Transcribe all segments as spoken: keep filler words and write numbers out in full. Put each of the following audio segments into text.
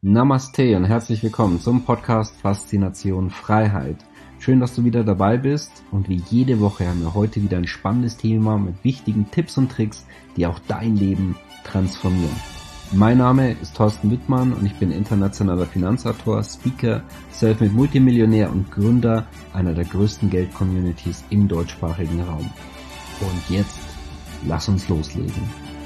Namaste und herzlich willkommen zum Podcast Faszination Freiheit. Schön, dass du wieder dabei bist und wie jede Woche haben wir heute wieder ein spannendes Thema mit wichtigen Tipps und Tricks, die auch dein Leben transformieren. Mein Name ist Thorsten Wittmann und ich bin internationaler Finanzautor, Speaker, Selfmade Multimillionär und Gründer einer der größten Geld-Communities im deutschsprachigen Raum. Und jetzt, lass uns loslegen.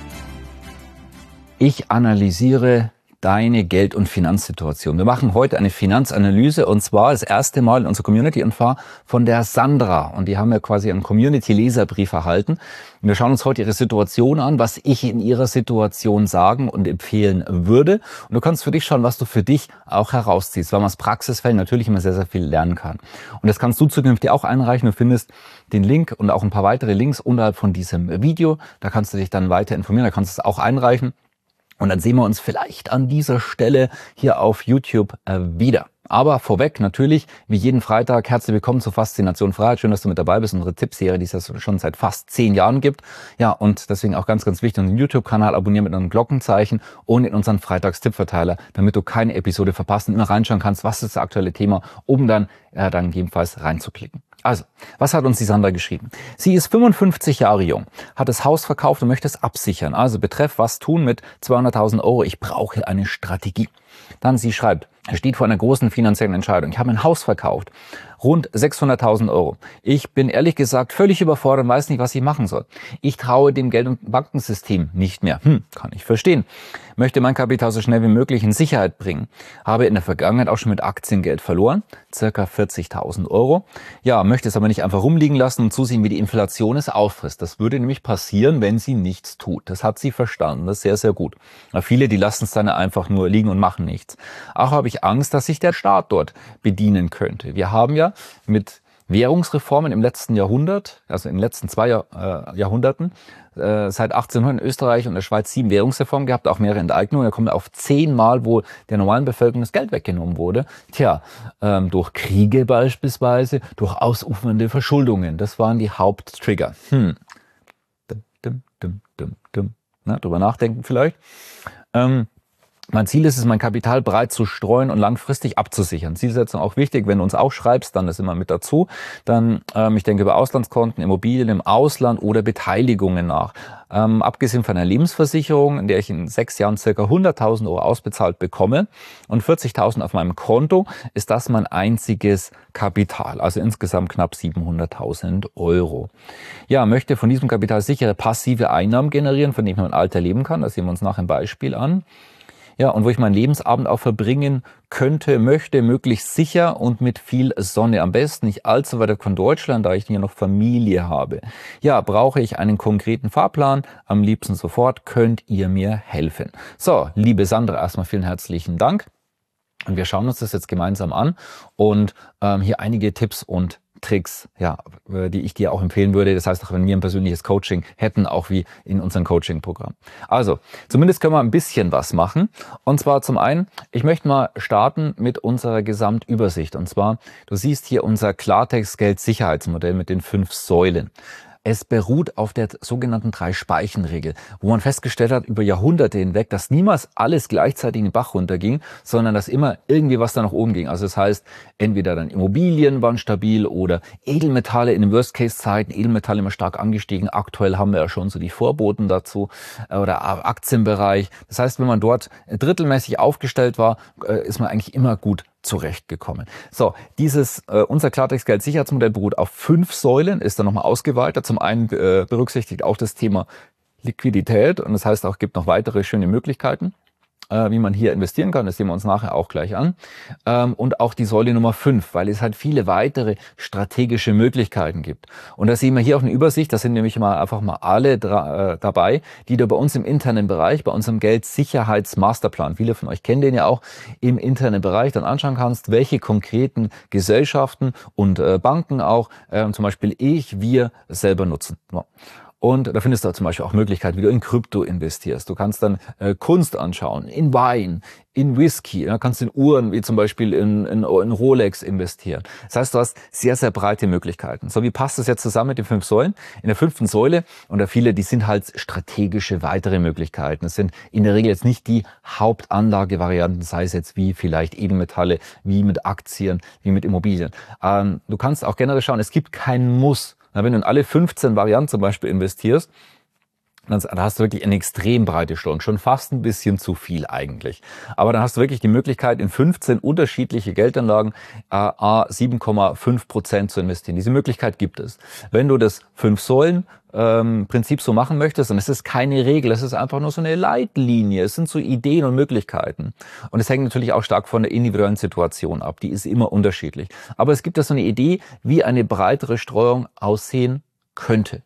Ich analysiere deine Geld- und Finanzsituation. Wir machen heute eine Finanzanalyse und zwar das erste Mal in unserer Community und zwar von der Sandra. Und die haben ja quasi einen Community-Leserbrief erhalten. Und wir schauen uns heute ihre Situation an, was ich in ihrer Situation sagen und empfehlen würde. Und du kannst für dich schauen, was du für dich auch herausziehst, weil man aus Praxisfällen natürlich immer sehr, sehr viel lernen kann. Und das kannst du zukünftig auch einreichen. Du findest den Link und auch ein paar weitere Links unterhalb von diesem Video. Da kannst du dich dann weiter informieren, da kannst du es auch einreichen. Und dann sehen wir uns vielleicht an dieser Stelle hier auf YouTube äh, wieder. Aber vorweg natürlich, wie jeden Freitag, herzlich willkommen zur Faszination Freiheit. Schön, dass du mit dabei bist. Unsere Tippserie, die es ja schon seit fast zehn Jahren gibt. Ja, und deswegen auch ganz, ganz wichtig, unseren YouTube-Kanal abonnieren mit einem Glockenzeichen und in unseren Freitags-Tippverteiler, damit du keine Episode verpasst und immer reinschauen kannst, was ist das aktuelle Thema, um dann, äh, dann gegebenenfalls reinzuklicken. Also, was hat uns die Sandra geschrieben? Sie ist fünfundfünfzig Jahre jung, hat das Haus verkauft und möchte es absichern. Also betreff, was tun mit zweihunderttausend Euro? Ich brauche eine Strategie. Dann sie schreibt, er steht vor einer großen finanziellen Entscheidung. Ich habe ein Haus verkauft, rund sechshunderttausend Euro. Ich bin ehrlich gesagt völlig überfordert und weiß nicht, was ich machen soll. Ich traue dem Geld- und Bankensystem nicht mehr. Hm, kann ich verstehen. Möchte mein Kapital so schnell wie möglich in Sicherheit bringen. Habe in der Vergangenheit auch schon mit Aktien Geld verloren, circa vierzigtausend Euro. Ja, möchte es aber nicht einfach rumliegen lassen und zusehen, wie die Inflation es auffrisst. Das würde nämlich passieren, wenn sie nichts tut. Das hat sie verstanden. Das ist sehr, sehr gut. Aber viele, die lassen es dann einfach nur liegen und machen nichts. Auch habe ich Angst, dass sich der Staat dort bedienen könnte. Wir haben ja mit Währungsreformen im letzten Jahrhundert, also in den letzten zwei Jahr, äh, Jahrhunderten, äh, seit achtzehnhundert in Österreich und der Schweiz sieben Währungsreformen gehabt, auch mehrere Enteignungen. Da kommen wir auf zehnmal, wo der normalen Bevölkerung das Geld weggenommen wurde. Tja, ähm, durch Kriege beispielsweise, durch ausufernde Verschuldungen. Das waren die Haupttrigger. Hm. Dum, dum, dum, dum, dum. Na, drüber nachdenken vielleicht. Ähm, Mein Ziel ist es, mein Kapital breit zu streuen und langfristig abzusichern. Zielsetzung auch wichtig, wenn du uns auch schreibst, dann ist immer mit dazu. Dann, ähm, ich denke über Auslandskonten, Immobilien im Ausland oder Beteiligungen nach. Ähm, abgesehen von einer Lebensversicherung, in der ich in sechs Jahren circa hunderttausend Euro ausbezahlt bekomme und vierzigtausend auf meinem Konto, ist das mein einziges Kapital. Also insgesamt knapp siebenhunderttausend Euro. Ja, möchte von diesem Kapital sichere passive Einnahmen generieren, von denen ich mein Alter leben kann. Das sehen wir uns nach ein Beispiel an. Ja, und wo ich meinen Lebensabend auch verbringen könnte, möchte, möglichst sicher und mit viel Sonne. Am besten nicht allzu weit von Deutschland, da ich hier noch Familie habe. Ja, brauche ich einen konkreten Fahrplan? Am liebsten sofort. Könnt ihr mir helfen? So, liebe Sandra, erstmal vielen herzlichen Dank. Und wir schauen uns das jetzt gemeinsam an und ähm, hier einige Tipps und Tricks, ja, die ich dir auch empfehlen würde. Das heißt, auch wenn wir ein persönliches Coaching hätten, auch wie in unserem Coaching-Programm. Also, zumindest können wir ein bisschen was machen. Und zwar zum einen, ich möchte mal starten mit unserer Gesamtübersicht. Und zwar, du siehst hier unser Klartext-Geld-Sicherheitsmodell mit den fünf Säulen. Es beruht auf der sogenannten Drei-Speichen-Regel, wo man festgestellt hat über Jahrhunderte hinweg, dass niemals alles gleichzeitig in den Bach runterging, sondern dass immer irgendwie was da nach oben ging. Also das heißt, entweder dann Immobilien waren stabil oder Edelmetalle in den Worst-Case-Zeiten, Edelmetalle immer stark angestiegen. Aktuell haben wir ja schon so die Vorboten dazu oder Aktienbereich. Das heißt, wenn man dort drittelmäßig aufgestellt war, ist man eigentlich immer gut zurechtgekommen. So, dieses äh, unser Klartext-Geld-Sicherheitsmodell beruht auf fünf Säulen, ist dann nochmal ausgeweitet. Zum einen äh, berücksichtigt auch das Thema Liquidität und das heißt auch, gibt noch weitere schöne Möglichkeiten, äh, wie man hier investieren kann. Das sehen wir uns nachher auch gleich an. Ähm, und auch die Säule Nummer fünf, weil es halt viele weitere strategische Möglichkeiten gibt. Und da sehen wir hier auch eine Übersicht, das sind nämlich mal einfach mal alle äh, dabei, die du bei uns im internen Bereich, bei unserem Geldsicherheitsmasterplan, viele von euch kennen den ja auch, im internen Bereich dann anschauen kannst, welche konkreten Gesellschaften und äh, Banken auch, äh, zum Beispiel ich, wir selber nutzen. So. Und da findest du zum Beispiel auch Möglichkeiten, wie du in Krypto investierst. Du kannst dann äh, Kunst anschauen, in Wein, in Whisky, ja, kannst in Uhren, wie zum Beispiel in, in, in Rolex investieren. Das heißt, du hast sehr, sehr breite Möglichkeiten. So, wie passt das jetzt zusammen mit den fünf Säulen? In der fünften Säule, und da viele, die sind halt strategische weitere Möglichkeiten. Das sind in der Regel jetzt nicht die Hauptanlagevarianten, sei es jetzt wie vielleicht Edelmetalle, wie mit Aktien, wie mit Immobilien. Ähm, du kannst auch generell schauen, es gibt kein Muss. Na, wenn du in alle fünfzehn Varianten zum Beispiel investierst, dann hast du wirklich eine extrem breite Streuung, schon fast ein bisschen zu viel eigentlich. Aber dann hast du wirklich die Möglichkeit, in fünfzehn unterschiedliche Geldanlagen äh, sieben Komma fünf Prozent zu investieren. Diese Möglichkeit gibt es. Wenn du das Fünf-Säulen-Prinzip so machen möchtest, dann ist es keine Regel, es ist einfach nur so eine Leitlinie. Es sind so Ideen und Möglichkeiten. Und es hängt natürlich auch stark von der individuellen Situation ab. Die ist immer unterschiedlich. Aber es gibt ja so eine Idee, wie eine breitere Streuung aussehen könnte.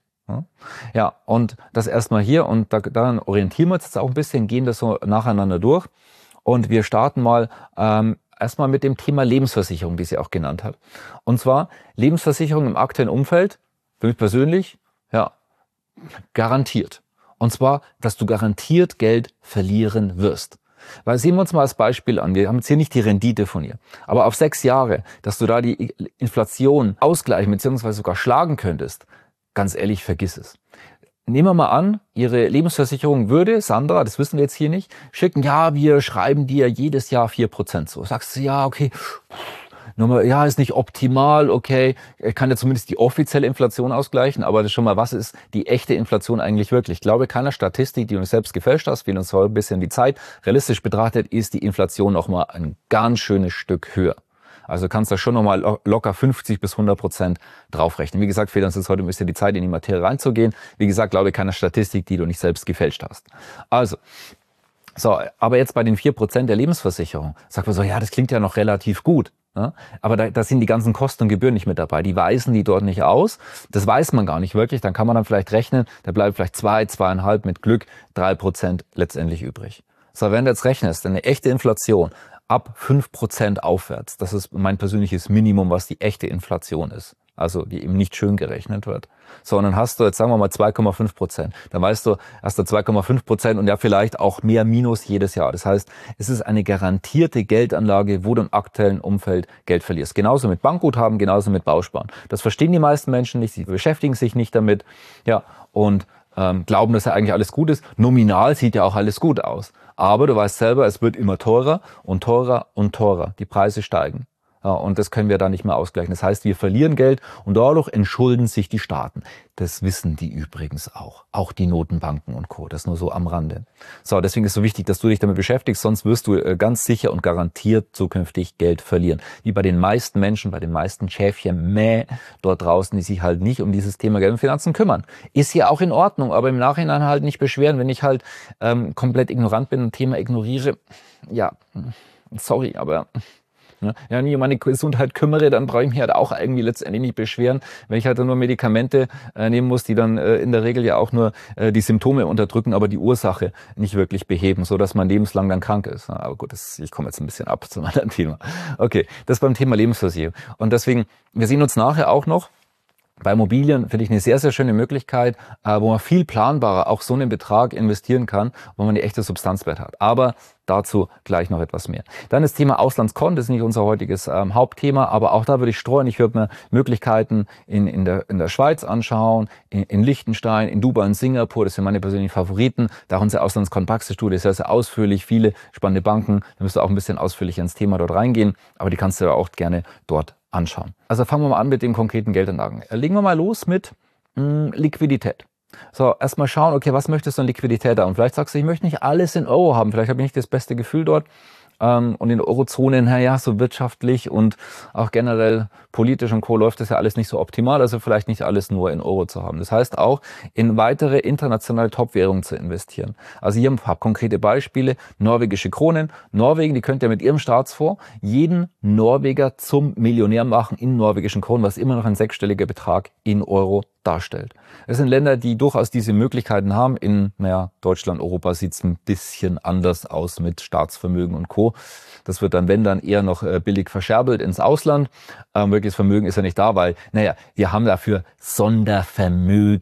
Ja, und das erstmal hier, und da, daran orientieren wir uns jetzt auch ein bisschen, gehen das so nacheinander durch. Und wir starten mal ähm, erstmal mit dem Thema Lebensversicherung, wie sie auch genannt hat. Und zwar Lebensversicherung im aktuellen Umfeld, für mich persönlich, ja, garantiert. Und zwar, dass du garantiert Geld verlieren wirst. Weil sehen wir uns mal als Beispiel an, wir haben jetzt hier nicht die Rendite von ihr, aber auf sechs Jahre, dass du da die Inflation ausgleichen bzw. sogar schlagen könntest, ganz ehrlich, vergiss es. Nehmen wir mal an, Ihre Lebensversicherung würde, Sandra, das wissen wir jetzt hier nicht, schicken, ja, wir schreiben dir jedes Jahr vier Prozent so. Sagst du, ja, okay, nochmal, ja, ist nicht optimal, okay, kann ja zumindest die offizielle Inflation ausgleichen, aber das schon mal, was ist die echte Inflation eigentlich wirklich? Ich glaube, keiner Statistik, die du selbst gefälscht hast, fehlt uns heute ein bisschen die Zeit. Realistisch betrachtet ist die Inflation nochmal ein ganz schönes Stück höher. Also kannst du schon nochmal locker fünfzig bis hundert Prozent draufrechnen. Wie gesagt, fehlt uns jetzt heute ein bisschen die Zeit, in die Materie reinzugehen. Wie gesagt, glaube ich, keine Statistik, die du nicht selbst gefälscht hast. Also, so, aber jetzt bei den vier Prozent der Lebensversicherung, sagt man so, ja, das klingt ja noch relativ gut. Ja, aber da, da sind die ganzen Kosten und Gebühren nicht mit dabei. Die weisen die dort nicht aus. Das weiß man gar nicht wirklich. Dann kann man dann vielleicht rechnen, da bleiben vielleicht zwei, zweieinhalb, mit Glück drei Prozent letztendlich übrig. So, wenn du jetzt rechnest, eine echte Inflation ab fünf Prozent aufwärts. Das ist mein persönliches Minimum, was die echte Inflation ist. Also die eben nicht schön gerechnet wird. So, und dann hast du jetzt, sagen wir mal, zwei Komma fünf Prozent. Dann weißt du, hast du zwei Komma fünf Prozent und ja vielleicht auch mehr Minus jedes Jahr. Das heißt, es ist eine garantierte Geldanlage, wo du im aktuellen Umfeld Geld verlierst. Genauso mit Bankguthaben, genauso mit Bausparen. Das verstehen die meisten Menschen nicht, sie beschäftigen sich nicht damit. Ja, und ähm, glauben, dass ja eigentlich alles gut ist. Nominal sieht ja auch alles gut aus. Aber du weißt selber, es wird immer teurer und teurer und teurer. Die Preise steigen. Ja, und das können wir da nicht mehr ausgleichen. Das heißt, wir verlieren Geld und dadurch entschulden sich die Staaten. Das wissen die übrigens auch. Auch die Notenbanken und Co. Das nur so am Rande. So, deswegen ist es so wichtig, dass du dich damit beschäftigst, sonst wirst du ganz sicher und garantiert zukünftig Geld verlieren. Wie bei den meisten Menschen, bei den meisten Schäfchen, mäh, dort draußen, die sich halt nicht um dieses Thema Geld und Finanzen kümmern. Ist ja auch in Ordnung, aber im Nachhinein halt nicht beschweren, wenn ich halt ähm, komplett ignorant bin und Thema ignoriere. Ja, sorry, aber... Ja, wenn ich um meine Gesundheit kümmere, dann brauche ich mich halt auch irgendwie letztendlich nicht beschweren, wenn ich halt nur Medikamente äh, nehmen muss, die dann äh, in der Regel ja auch nur äh, die Symptome unterdrücken, aber die Ursache nicht wirklich beheben, so dass man lebenslang dann krank ist. Aber gut, das, ich komme jetzt ein bisschen ab zu meinem Thema. Okay, das beim Thema Lebensversicherung. Und deswegen, wir sehen uns nachher auch noch. Bei Immobilien finde ich eine sehr, sehr schöne Möglichkeit, äh, wo man viel planbarer auch so einen Betrag investieren kann, wo man eine echte Substanzwert hat. Aber dazu gleich noch etwas mehr. Dann das Thema Auslandskonten, das ist nicht unser heutiges ähm, Hauptthema, aber auch da würde ich streuen. Ich würde mir Möglichkeiten in, in, der, in der Schweiz anschauen, in, in Liechtenstein, in Dubai und Singapur. Das sind meine persönlichen Favoriten. Da auch unsere Auslandskonten-Praxisstudie ist sehr, sehr ausführlich, viele spannende Banken. Da müsst du auch ein bisschen ausführlicher ins Thema dort reingehen, aber die kannst du auch gerne dort anschauen. Also fangen wir mal an mit den konkreten Geldanlagen. Legen wir mal los mit mh, Liquidität. So, erstmal schauen, okay, was möchtest du an Liquidität haben? Und vielleicht sagst du, ich möchte nicht alles in Euro haben. Vielleicht habe ich nicht das beste Gefühl dort. Ähm, und in der Eurozone, naja, so wirtschaftlich und auch generell politisch und Co. läuft das ja alles nicht so optimal. Also vielleicht nicht alles nur in Euro zu haben. Das heißt auch, in weitere internationale Top-Währungen zu investieren. Also hier ein paar konkrete Beispiele. Norwegische Kronen. Norwegen, die könnt ihr mit ihrem Staatsfonds jeden Norweger zum Millionär machen in norwegischen Kronen, was immer noch ein sechsstelliger Betrag in Euro darstellt. Es sind Länder, die durchaus diese Möglichkeiten haben. In naja, Deutschland, Europa sieht es ein bisschen anders aus mit Staatsvermögen und Co. Das wird dann, wenn dann, eher noch äh, billig verscherbelt ins Ausland. Ähm, wirkliches Vermögen ist ja nicht da, weil, naja, wir haben dafür Sondervermögen.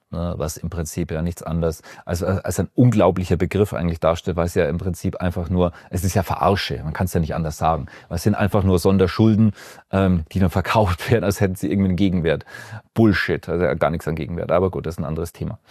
was im Prinzip ja nichts anderes als, als ein unglaublicher Begriff eigentlich darstellt, weil es ja im Prinzip einfach nur, es ist ja Verarsche, man kann es ja nicht anders sagen. Es sind einfach nur Sonderschulden, ähm, die dann verkauft werden, als hätten sie irgendwie einen Gegenwert. Bullshit, also ja, gar nichts an Gegenwert, aber gut, das ist ein anderes Thema.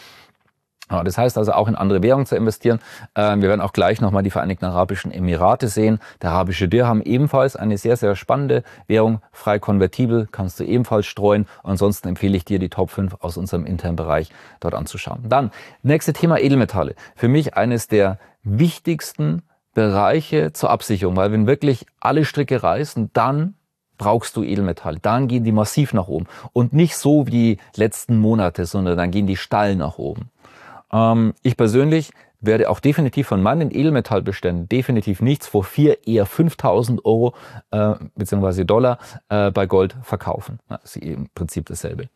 Ja, das heißt also auch in andere Währungen zu investieren. Ähm, wir werden auch gleich nochmal die Vereinigten Arabischen Emirate sehen. Der arabische Dirham ebenfalls eine sehr, sehr spannende Währung, frei konvertibel, kannst du ebenfalls streuen. Ansonsten empfehle ich dir, die Top fünf aus unserem internen Bereich dort anzuschauen. Dann, nächste Thema Edelmetalle. Für mich eines der wichtigsten Bereiche zur Absicherung, weil wenn wirklich alle Stricke reißen, dann brauchst du Edelmetalle. Dann gehen die massiv nach oben. Und nicht so wie die letzten Monate, sondern dann gehen die steil nach oben. Ich persönlich werde auch definitiv von meinen Edelmetallbeständen definitiv nichts vor vier, eher fünftausend Euro äh, bzw. Dollar äh, bei Gold verkaufen. Das ist im Prinzip dasselbe.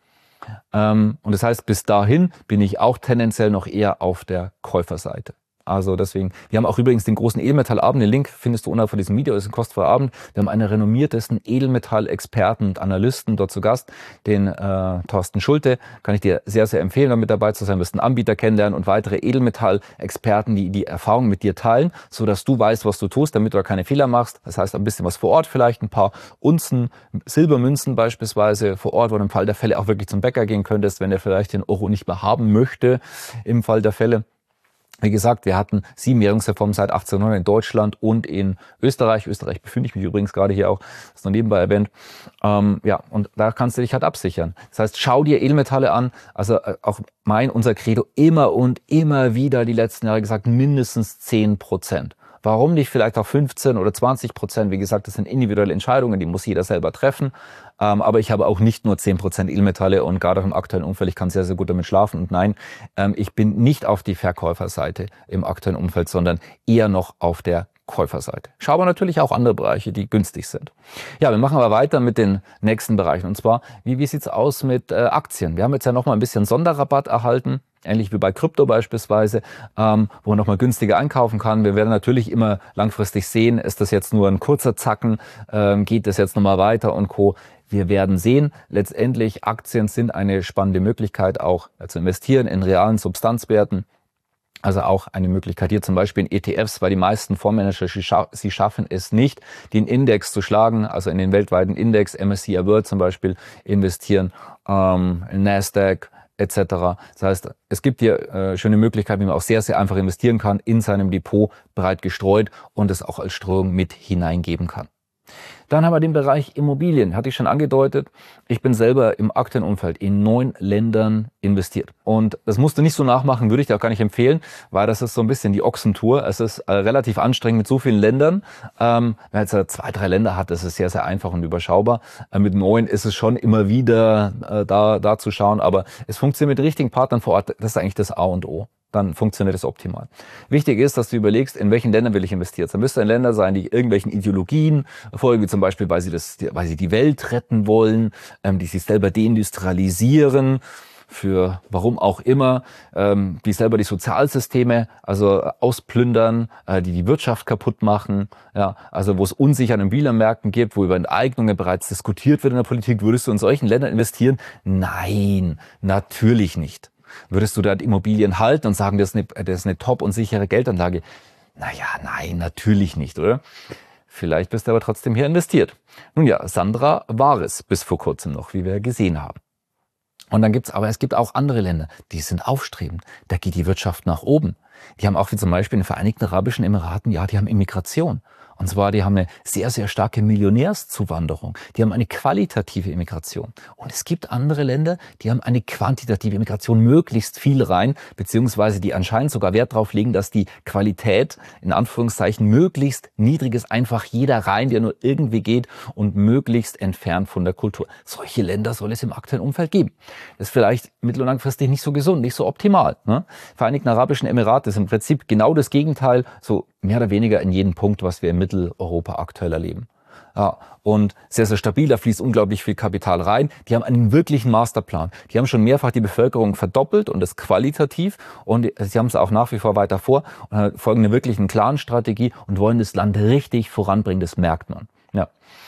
Ähm, und das heißt, bis dahin bin ich auch tendenziell noch eher auf der Käuferseite. Also deswegen, wir haben auch übrigens den großen Edelmetallabend, den Link findest du unterhalb von diesem Video, das ist ein kostenfreier Abend. Wir haben einen renommiertesten Edelmetall-Experten und Analysten dort zu Gast, den äh, Thorsten Schulte, kann ich dir sehr, sehr empfehlen, da mit dabei zu sein. Du wirst einen Anbieter kennenlernen und weitere Edelmetall-Experten, die die Erfahrung mit dir teilen, sodass du weißt, was du tust, damit du da keine Fehler machst. Das heißt, ein bisschen was vor Ort, vielleicht ein paar Unzen, Silbermünzen beispielsweise vor Ort, wo du im Fall der Fälle auch wirklich zum Bäcker gehen könntest, wenn er vielleicht den Euro nicht mehr haben möchte, im Fall der Fälle. Wie gesagt, wir hatten sieben Währungsreformen seit achtzehnhundert in Deutschland und in Österreich. Österreich befinde ich mich übrigens gerade hier auch, das ist noch nebenbei erwähnt. Ähm, ja, und da kannst du dich halt absichern. Das heißt, schau dir Edelmetalle an. Also äh, auch mein, unser Credo immer und immer wieder die letzten Jahre gesagt, mindestens zehn Prozent. Warum nicht vielleicht auch fünfzehn oder zwanzig Prozent? Wie gesagt, das sind individuelle Entscheidungen, die muss jeder selber treffen. Ähm, aber ich habe auch nicht nur zehn Prozent Edelmetalle und gerade auch im aktuellen Umfeld, ich kann sehr, sehr gut damit schlafen. Und nein, ähm, ich bin nicht auf die Verkäuferseite im aktuellen Umfeld, sondern eher noch auf der Käuferseite. Schau aber natürlich auch andere Bereiche, die günstig sind. Ja, wir machen aber weiter mit den nächsten Bereichen. Und zwar, wie, wie sieht's aus mit äh, Aktien? Wir haben jetzt ja noch mal ein bisschen Sonderrabatt erhalten. Ähnlich wie bei Krypto beispielsweise, ähm, wo man nochmal günstiger einkaufen kann. Wir werden natürlich immer langfristig sehen, ist das jetzt nur ein kurzer Zacken, ähm, geht das jetzt nochmal weiter und Co. Wir werden sehen. Letztendlich, Aktien sind eine spannende Möglichkeit, auch zu investieren in realen Substanzwerten. Also auch eine Möglichkeit hier zum Beispiel in E T Fs, weil die meisten Fondsmanager, sie schaffen es nicht, den Index zu schlagen, also in den weltweiten Index, M S C I World zum Beispiel, investieren, ähm, Nasdaq, et cetera. Das heißt, es gibt hier äh, schöne Möglichkeiten, wie man auch sehr, sehr einfach investieren kann, in seinem Depot breit gestreut und es auch als Streuung mit hineingeben kann. Dann haben wir den Bereich Immobilien, hatte ich schon angedeutet. Ich bin selber im aktuellen Umfeld in neun Ländern investiert. Und das musst du nicht so nachmachen, würde ich dir auch gar nicht empfehlen, weil das ist so ein bisschen die Ochsentour. Es ist äh, relativ anstrengend mit so vielen Ländern. Ähm, wenn man jetzt äh, zwei, drei Länder hat, das ist sehr, sehr einfach und überschaubar. Äh, mit neun ist es schon immer wieder äh, da, da zu schauen, aber es funktioniert mit richtigen Partnern vor Ort. Das ist eigentlich das A und O. Dann funktioniert es optimal. Wichtig ist, dass du überlegst, in welchen Ländern will ich investieren. Dann müsste ein Länder sein, die irgendwelchen Ideologien folgen, wie zum Beispiel, weil sie das, weil sie die Welt retten wollen, ähm, die sich selber deindustrialisieren, für warum auch immer, ähm, die selber die Sozialsysteme also ausplündern, äh, die die Wirtschaft kaputt machen, ja, also wo es Unsicherheit in Immobilienmärkten gibt, wo über Enteignungen bereits diskutiert wird in der Politik. Würdest du in solchen Ländern investieren? Nein, natürlich nicht. Würdest du da Immobilien halten und sagen, das ist eine, das ist eine top und sichere Geldanlage? Naja, nein, natürlich nicht, oder? Vielleicht bist du aber trotzdem hier investiert. Nun ja, Sandra war es bis vor kurzem noch, wie wir gesehen haben. Und dann gibt's, aber es gibt auch andere Länder, die sind aufstrebend. Da geht die Wirtschaft nach oben. Die haben auch wie zum Beispiel in den Vereinigten Arabischen Emiraten, ja, die haben Immigration. Und zwar, die haben eine sehr, sehr starke Millionärszuwanderung. Die haben eine qualitative Immigration. Und es gibt andere Länder, die haben eine quantitative Immigration, möglichst viel rein, beziehungsweise die anscheinend sogar Wert darauf legen, dass die Qualität, in Anführungszeichen, möglichst niedrig ist, einfach jeder rein, der nur irgendwie geht und möglichst entfernt von der Kultur. Solche Länder soll es im aktuellen Umfeld geben. Das ist vielleicht mittel- und langfristig nicht so gesund, nicht so optimal, ne? Vereinigten Arabischen Emirate ist im Prinzip genau das Gegenteil, so mehr oder weniger in jedem Punkt, was wir in Mitteleuropa aktuell erleben. Ja, und sehr, sehr stabil, da fließt unglaublich viel Kapital rein. Die haben einen wirklichen Masterplan. Die haben schon mehrfach die Bevölkerung verdoppelt und das qualitativ. Und sie haben es auch nach wie vor weiter vor und folgen einer wirklichen Clan-Strategie und wollen das Land richtig voranbringen. Das merkt man. Ja.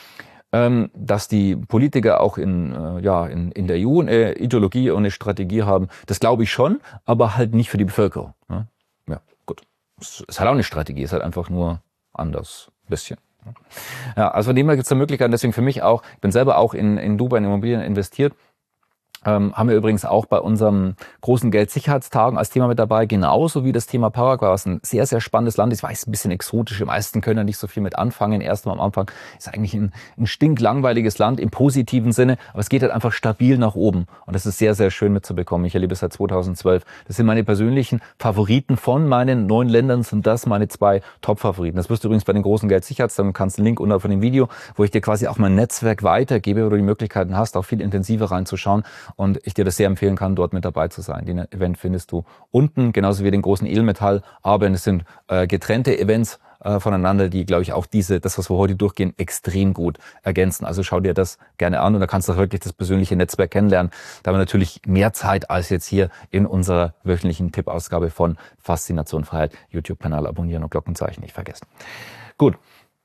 Ähm, dass die Politiker auch in, äh, ja, in, in der E U eine Ideologie und eine Strategie haben, das glaube ich schon, aber halt nicht für die Bevölkerung. Ne? Ja, gut. Es ist halt auch eine Strategie, es ist halt einfach nur anders, ein bisschen. Ja, also von dem her gibt es da Möglichkeiten, deswegen für mich auch, ich bin selber auch in, in Dubai in Immobilien investiert. Ähm, haben wir übrigens auch bei unserem großen Geldsicherheitstagen als Thema mit dabei, genauso wie das Thema Paraguay, was ein sehr, sehr spannendes Land ist. Ich weiß, ein bisschen exotisch, die meisten können ja nicht so viel mit anfangen. Erst mal am Anfang ist eigentlich ein, ein stinklangweiliges Land im positiven Sinne, aber es geht halt einfach stabil nach oben und das ist sehr, sehr schön mitzubekommen. Ich erlebe es seit zweitausendzwölf. Das sind meine persönlichen Favoriten von meinen neun Ländern, sind das meine zwei Top-Favoriten. Das wirst du übrigens bei den großen Geldsicherheitstagen, du kannst einen Link unterhalb von dem Video, wo ich dir quasi auch mein Netzwerk weitergebe, wo du die Möglichkeiten hast, auch viel intensiver reinzuschauen. Und ich dir das sehr empfehlen kann, dort mit dabei zu sein. Den Event findest du unten, genauso wie den großen Edelmetall-Abend. Es sind äh, getrennte Events äh, voneinander, die, glaube ich, auch diese, das, was wir heute durchgehen, extrem gut ergänzen. Also schau dir das gerne an und da kannst du auch wirklich das persönliche Netzwerk kennenlernen. Da haben wir natürlich mehr Zeit als jetzt hier in unserer wöchentlichen Tippausgabe von Faszination Freiheit. YouTube-Kanal abonnieren und Glockenzeichen nicht vergessen. Gut,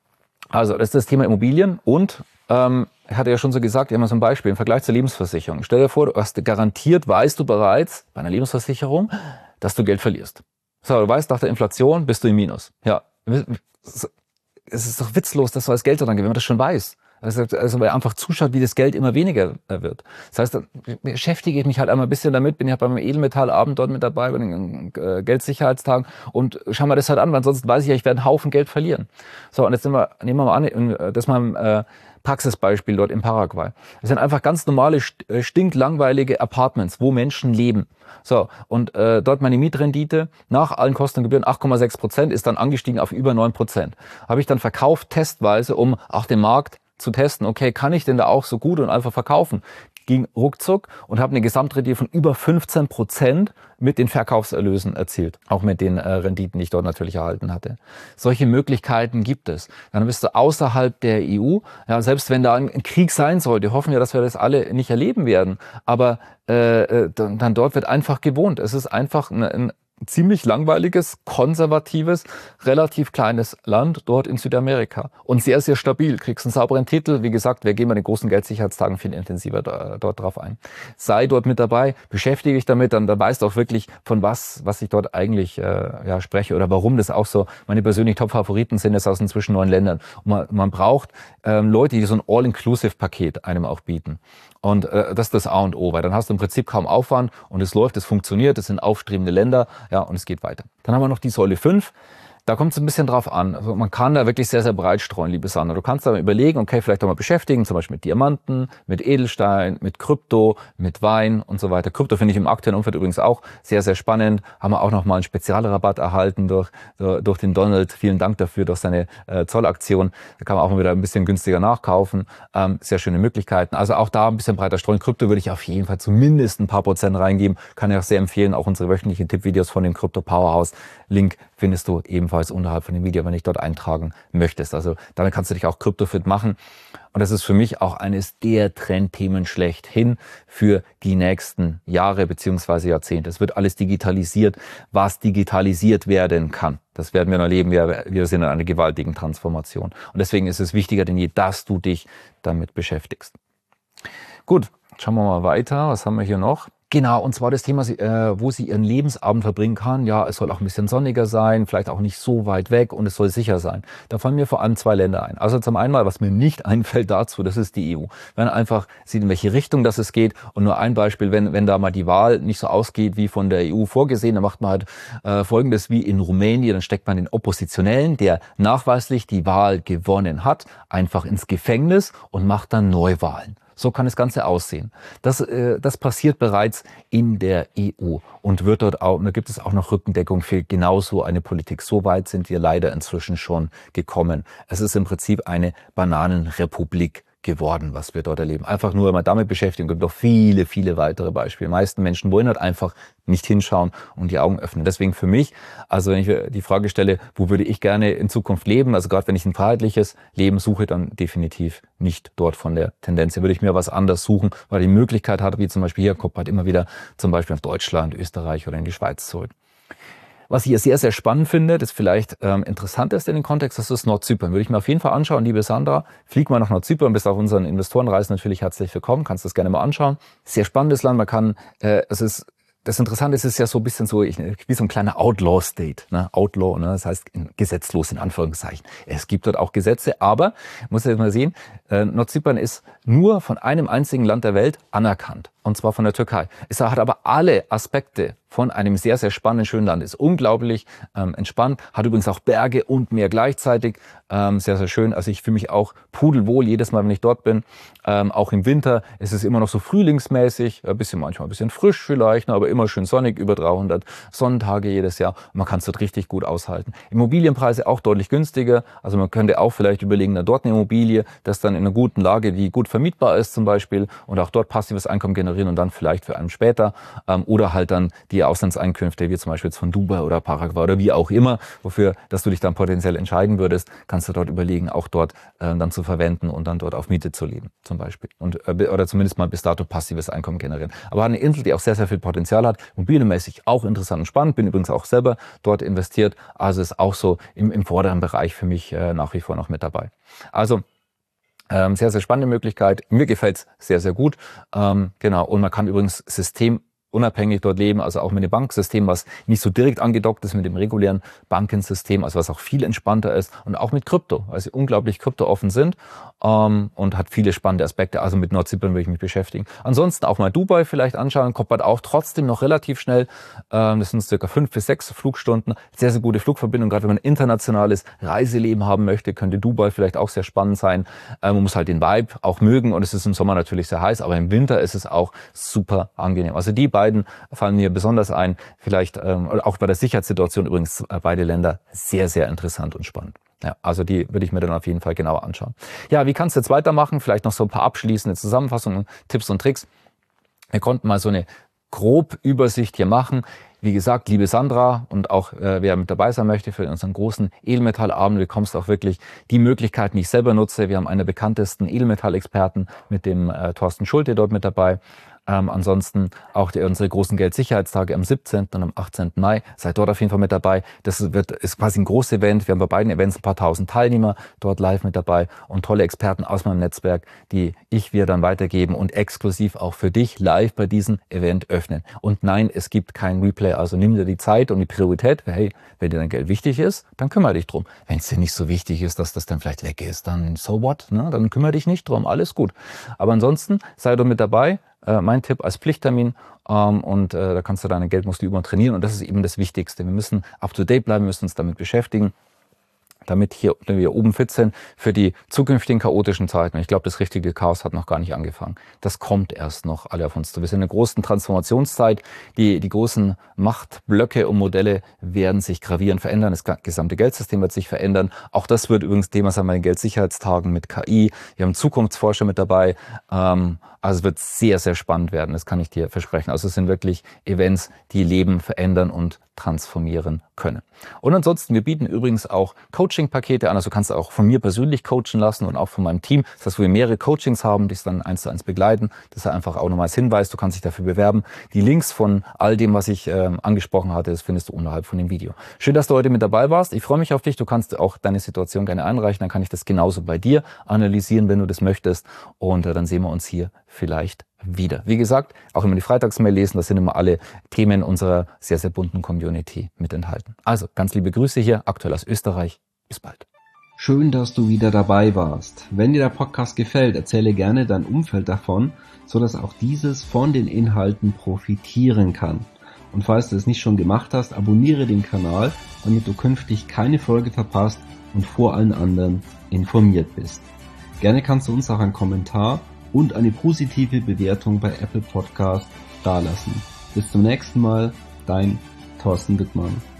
also das ist das Thema Immobilien und ähm, ich hatte ja schon so gesagt, immer so ein Beispiel im Vergleich zur Lebensversicherung. Stell dir vor, du hast garantiert, weißt du bereits bei einer Lebensversicherung, dass du Geld verlierst. So, du weißt, nach der Inflation bist du im Minus. Ja, es ist doch witzlos, dass du als Geld daran gewinnt, wenn man das schon weiß. Also, also weil er einfach zuschaut, wie das Geld immer weniger wird. Das heißt, dann beschäftige ich mich halt einmal ein bisschen damit, bin ja beim Edelmetallabend dort mit dabei, bei den äh, Geldsicherheitstagen und schau mal das halt an, weil sonst weiß ich ja, ich werde einen Haufen Geld verlieren. So, und jetzt nehmen wir, nehmen wir mal an, das mal äh, Praxisbeispiel dort in Paraguay. Das sind einfach ganz normale, stinklangweilige Apartments, wo Menschen leben. So, und äh, dort meine Mietrendite nach allen Kosten und Gebühren acht Komma sechs Prozent ist dann angestiegen auf über neun Prozent. Habe ich dann verkauft testweise, um auch den Markt zu testen. Okay, kann ich denn da auch so gut und einfach verkaufen? Ging ruckzuck und habe eine Gesamtrendite von über fünfzehn Prozent mit den Verkaufserlösen erzielt. Auch mit den äh, Renditen, die ich dort natürlich erhalten hatte. Solche Möglichkeiten gibt es. Dann bist du außerhalb der E U. Ja, selbst wenn da ein Krieg sein sollte, hoffen wir, dass wir das alle nicht erleben werden. Aber äh, dann, dann dort wird einfach gewohnt. Es ist einfach ein, ein ziemlich langweiliges, konservatives, relativ kleines Land dort in Südamerika. Und sehr, sehr stabil. Kriegst einen sauberen Titel. Wie gesagt, wir gehen bei den großen Geldsicherheitstagen viel intensiver da, dort drauf ein. Sei dort mit dabei, beschäftige dich damit, dann, dann weißt du auch wirklich, von was, was ich dort eigentlich äh, ja, spreche oder warum das auch so meine persönlichen Top-Favoriten sind, das aus inzwischen neun Ländern. Und man, man braucht ähm, Leute, die so ein All-Inclusive-Paket einem auch bieten. Und äh, das ist das A und O, weil dann hast du im Prinzip kaum Aufwand und es läuft, es funktioniert, es sind aufstrebende Länder, ja, und es geht weiter. Dann haben wir noch die Säule fünf. Da kommt es ein bisschen drauf an. Also man kann da wirklich sehr, sehr breit streuen, liebe Sandra. Du kannst da überlegen, okay, vielleicht auch mal beschäftigen, zum Beispiel mit Diamanten, mit Edelstein, mit Krypto, mit Wein und so weiter. Krypto finde ich im aktuellen Umfeld übrigens auch sehr, sehr spannend. Haben wir auch noch mal einen Spezialrabatt erhalten durch, durch den Donald. Vielen Dank dafür, durch seine äh, Zollaktion. Da kann man auch mal wieder ein bisschen günstiger nachkaufen. Ähm, sehr schöne Möglichkeiten. Also auch da ein bisschen breiter streuen. Krypto würde ich auf jeden Fall zumindest ein paar Prozent reingeben. Kann ich auch sehr empfehlen. Auch unsere wöchentlichen Tippvideos von dem Krypto Powerhouse. Link findest du ebenfalls unterhalb von dem Video, wenn du dich dort eintragen möchtest. Also damit kannst du dich auch kryptofit machen. Und das ist für mich auch eines der Trendthemen schlechthin für die nächsten Jahre beziehungsweise Jahrzehnte. Es wird alles digitalisiert, was digitalisiert werden kann. Das werden wir noch erleben. Wir, wir sind in einer gewaltigen Transformation. Und deswegen ist es wichtiger denn je, dass du dich damit beschäftigst. Gut, schauen wir mal weiter. Was haben wir hier noch? Genau, und zwar das Thema, äh, wo sie ihren Lebensabend verbringen kann. Ja, es soll auch ein bisschen sonniger sein, vielleicht auch nicht so weit weg und es soll sicher sein. Da fallen mir vor allem zwei Länder ein. Also zum einen mal, was mir nicht einfällt dazu, das ist die E U. Wenn man einfach sieht, in welche Richtung das es geht und nur ein Beispiel, wenn wenn da mal die Wahl nicht so ausgeht wie von der E U vorgesehen, dann macht man halt äh, Folgendes wie in Rumänien, dann steckt man den Oppositionellen, der nachweislich die Wahl gewonnen hat, einfach ins Gefängnis und macht dann Neuwahlen. So kann das Ganze aussehen. Das, äh, das passiert bereits in der E U und wird dort auch, und da gibt es auch noch Rückendeckung für genauso eine Politik. So weit sind wir leider inzwischen schon gekommen. Es ist im Prinzip eine Bananenrepublik geworden, was wir dort erleben. Einfach nur mal damit beschäftigen. Es gibt noch viele, viele weitere Beispiele. Die meisten Menschen wollen halt einfach nicht hinschauen und die Augen öffnen. Deswegen für mich, also wenn ich die Frage stelle, wo würde ich gerne in Zukunft leben, also gerade wenn ich ein freiheitliches Leben suche, dann definitiv nicht dort von der Tendenz. Da würde ich mir was anderes suchen, weil ich die Möglichkeit hatte, wie zum Beispiel hier, kommt halt immer wieder zum Beispiel nach Deutschland, Österreich oder in die Schweiz zurück. Was ich hier sehr, sehr spannend finde, das vielleicht ähm, interessant ist in dem Kontext, das ist Nordzypern. Würde ich mir auf jeden Fall anschauen, liebe Sandra. Flieg mal nach Nordzypern, bist auf unseren Investorenreisen natürlich herzlich willkommen. Kannst das gerne mal anschauen. Sehr spannendes Land. Man kann, äh, es ist Das Interessante ist, es ist ja so ein bisschen so, ich, wie so ein kleiner Outlaw-State, ne? Outlaw, ne? Das heißt gesetzlos in Anführungszeichen. Es gibt dort auch Gesetze, aber, muss jetzt mal sehen, äh, Nordzypern ist nur von einem einzigen Land der Welt anerkannt. Und zwar von der Türkei. Es hat aber alle Aspekte von einem sehr, sehr spannenden, schönen Land. Ist unglaublich ähm, entspannt. Hat übrigens auch Berge und Meer gleichzeitig. Ähm, sehr, sehr schön. Also ich fühle mich auch pudelwohl jedes Mal, wenn ich dort bin. Ähm, auch im Winter ist es immer noch so frühlingsmäßig. Ein bisschen, manchmal ein bisschen frisch vielleicht, aber immer schön sonnig. Über dreihundert Sonnentage jedes Jahr. Und man kann es dort richtig gut aushalten. Immobilienpreise auch deutlich günstiger. Also man könnte auch vielleicht überlegen, da dort eine Immobilie, das dann in einer guten Lage, die gut vermietbar ist zum Beispiel. Und auch dort passives Einkommen generieren und dann vielleicht für einen später ähm, oder halt dann die Auslandseinkünfte, wie zum Beispiel jetzt von Dubai oder Paraguay oder wie auch immer, wofür, dass du dich dann potenziell entscheiden würdest, kannst du dort überlegen, auch dort äh, dann zu verwenden und dann dort auf Miete zu leben zum Beispiel und äh, oder zumindest mal bis dato passives Einkommen generieren. Aber eine Insel, die auch sehr, sehr viel Potenzial hat, mobilmäßig auch interessant und spannend, bin übrigens auch selber dort investiert, also ist auch so im, im vorderen Bereich für mich äh, nach wie vor noch mit dabei. Also Ähm, sehr, sehr spannende Möglichkeit. Mir gefällt's sehr, sehr gut. Ähm, genau. Und man kann übrigens systemunabhängig dort leben, also auch mit dem Banksystem, was nicht so direkt angedockt ist mit dem regulären Bankensystem, also was auch viel entspannter ist und auch mit Krypto, weil sie unglaublich kryptooffen sind ähm, und hat viele spannende Aspekte. Also mit Nordzypern würde ich mich beschäftigen. Ansonsten auch mal Dubai vielleicht anschauen, kommt man auch trotzdem noch relativ schnell. Ähm, das sind circa fünf bis sechs Flugstunden. Sehr, sehr gute Flugverbindung. Gerade wenn man internationales Reiseleben haben möchte, könnte Dubai vielleicht auch sehr spannend sein. Ähm, man muss halt den Vibe auch mögen und es ist im Sommer natürlich sehr heiß, aber im Winter ist es auch super angenehm. Also die beiden fallen mir besonders ein. Vielleicht ähm, auch bei der Sicherheitssituation übrigens äh, beide Länder sehr, sehr interessant und spannend. Ja, also die würde ich mir dann auf jeden Fall genauer anschauen. Ja, wie kannst du jetzt weitermachen? Vielleicht noch so ein paar abschließende Zusammenfassungen, Tipps und Tricks. Wir konnten mal so eine grob Übersicht hier machen. Wie gesagt, liebe Sandra und auch äh, wer mit dabei sein möchte für unseren großen Edelmetallabend, du bekommst auch wirklich die Möglichkeiten, die ich selber nutze. Wir haben einen der bekanntesten Edelmetallexperten mit dem äh, Thorsten Schulte dort mit dabei. Ähm, ansonsten auch die, unsere großen Geldsicherheitstage am siebzehnten und am achtzehnten Mai. Seid dort auf jeden Fall mit dabei. Das wird, ist quasi ein großes Event. Wir haben bei beiden Events ein paar tausend Teilnehmer dort live mit dabei und tolle Experten aus meinem Netzwerk, die ich wir dann weitergeben und exklusiv auch für dich live bei diesem Event öffnen. Und nein, es gibt kein Replay. Also nimm dir die Zeit und die Priorität. Hey, wenn dir dein Geld wichtig ist, dann kümmere dich drum. Wenn es dir nicht so wichtig ist, dass das dann vielleicht weg ist, dann so what? Ne? Dann kümmere dich nicht drum. Alles gut. Aber ansonsten sei doch mit dabei. Äh, mein Tipp als Pflichttermin ähm, und äh, da kannst du deine Geldmuskelübungen trainieren und das ist eben das Wichtigste. Wir müssen up to date bleiben, wir müssen uns damit beschäftigen, damit hier wir oben fit sind für die zukünftigen chaotischen Zeiten. Ich glaube, das richtige Chaos hat noch gar nicht angefangen. Das kommt erst noch alle auf uns zu. Wir sind in einer großen Transformationszeit. Die, die großen Machtblöcke und Modelle werden sich gravierend verändern. Das gesamte Geldsystem wird sich verändern. Auch das wird übrigens Thema sein bei den Geldsicherheitstagen mit K I. Wir haben Zukunftsforscher mit dabei. Ähm, also es wird sehr, sehr spannend werden. Das kann ich dir versprechen. Also es sind wirklich Events, die Leben verändern und transformieren können. Und ansonsten, wir bieten übrigens auch Coaching-Pakete an. Also du kannst auch von mir persönlich coachen lassen und auch von meinem Team. Das heißt, wo wir mehrere Coachings haben, die es dann eins zu eins begleiten. Das ist einfach auch nochmal als Hinweis. Du kannst dich dafür bewerben. Die Links von all dem, was ich äh, angesprochen hatte, das findest du unterhalb von dem Video. Schön, dass du heute mit dabei warst. Ich freue mich auf dich. Du kannst auch deine Situation gerne einreichen. Dann kann ich das genauso bei dir analysieren, wenn du das möchtest. Und äh, dann sehen wir uns hier vielleicht wieder. Wie gesagt, auch immer die Freitagsmail lesen, da sind immer alle Themen unserer sehr, sehr bunten Community mit enthalten. Also, ganz liebe Grüße hier, aktuell aus Österreich. Bis bald. Schön, dass du wieder dabei warst. Wenn dir der Podcast gefällt, erzähle gerne dein Umfeld davon, so dass auch dieses von den Inhalten profitieren kann. Und falls du es nicht schon gemacht hast, abonniere den Kanal, damit du künftig keine Folge verpasst und vor allen anderen informiert bist. Gerne kannst du uns auch einen Kommentar und eine positive Bewertung bei Apple Podcast dalassen. Bis zum nächsten Mal, dein Thorsten Wittmann.